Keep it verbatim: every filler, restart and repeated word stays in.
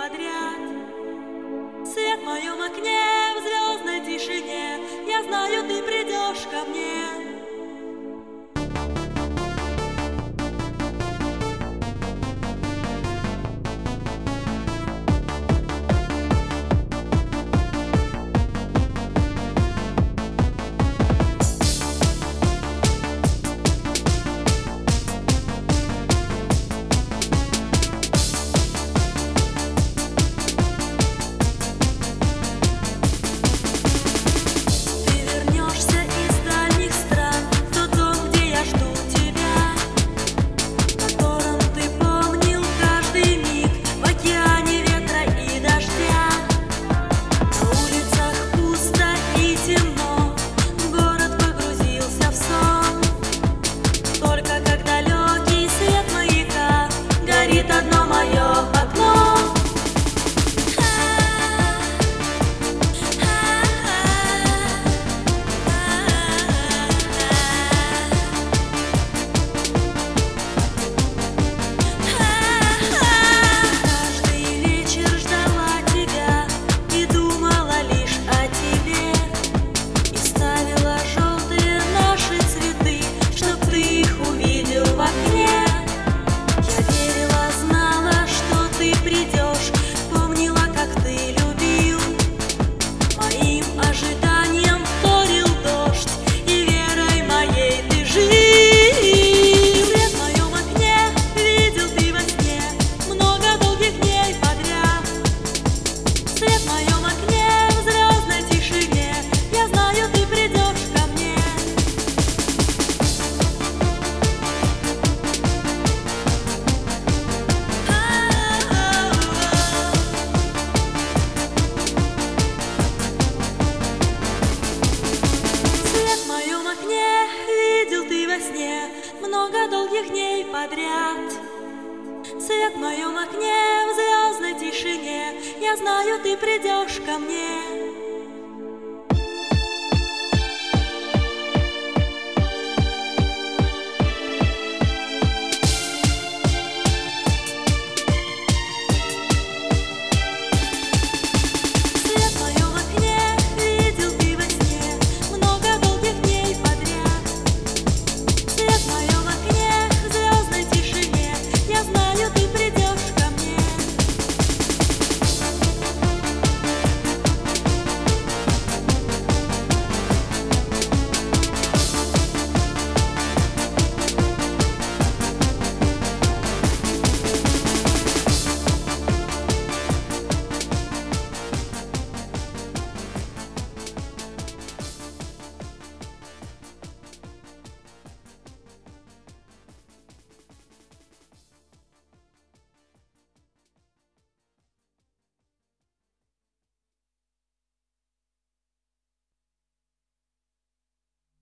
подряд. Свет в моем окне, в звездной тишине, я знаю, ты придешь ко мне. Одно мое окно. Каждый вечер ждала тебя и думала лишь о тебе, и ставила желтые наши цветы, чтоб ты их увидел в окне. Много долгих дней подряд. Свет в моем окне, в звездной тишине, я знаю, ты придешь ко мне.